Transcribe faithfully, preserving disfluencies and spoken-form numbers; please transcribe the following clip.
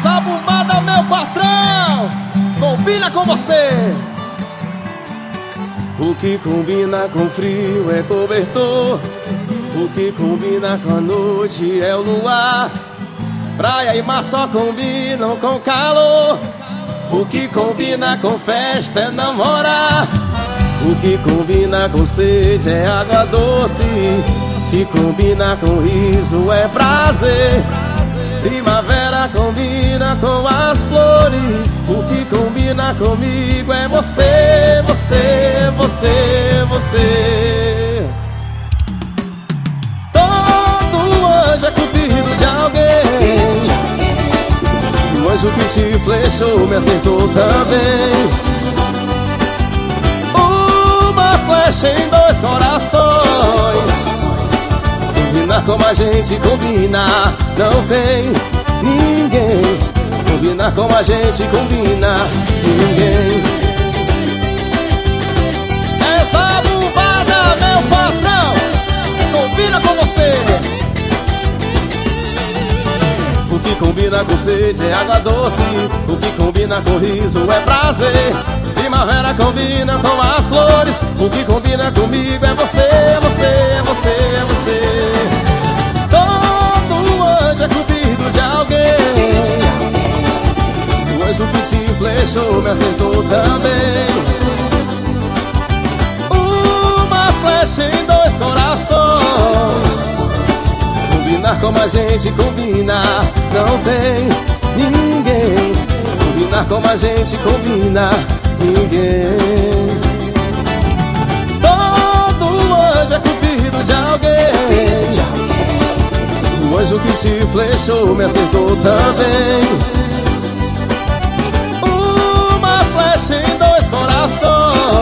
Essa bombada, meu patrão, combina com você. O que combina com frio é cobertor, o que combina com a noite é o luar. Praia e mar só combinam com calor, o que combina com festa é namorar. O que combina com sede é água doce, o que combina com riso é prazer. Primavera combina com as flores, o que combina comigo é você, você, você, você. Todo anjo é cupido de alguém, o anjo que te flechou me acertou também. Uma flecha em dois corações, combinar como a gente combina, não tem ninguém. Combinar como a gente combina, ninguém. Essa bombada, meu patrão, combina com você. O que combina com sede é água doce, o que combina com riso é prazer. Primavera combina com as flores, o que combina comigo é você, você, você, você. Todo anjo é cupido de alguém, o anjo que te flechou me acertou também. Uma flecha em dois corações, combinar como a gente combina, não tem ninguém. Combinar como a gente combina, ninguém. Todo anjo é cupido de alguém, o anjo que te flechou me acertou também.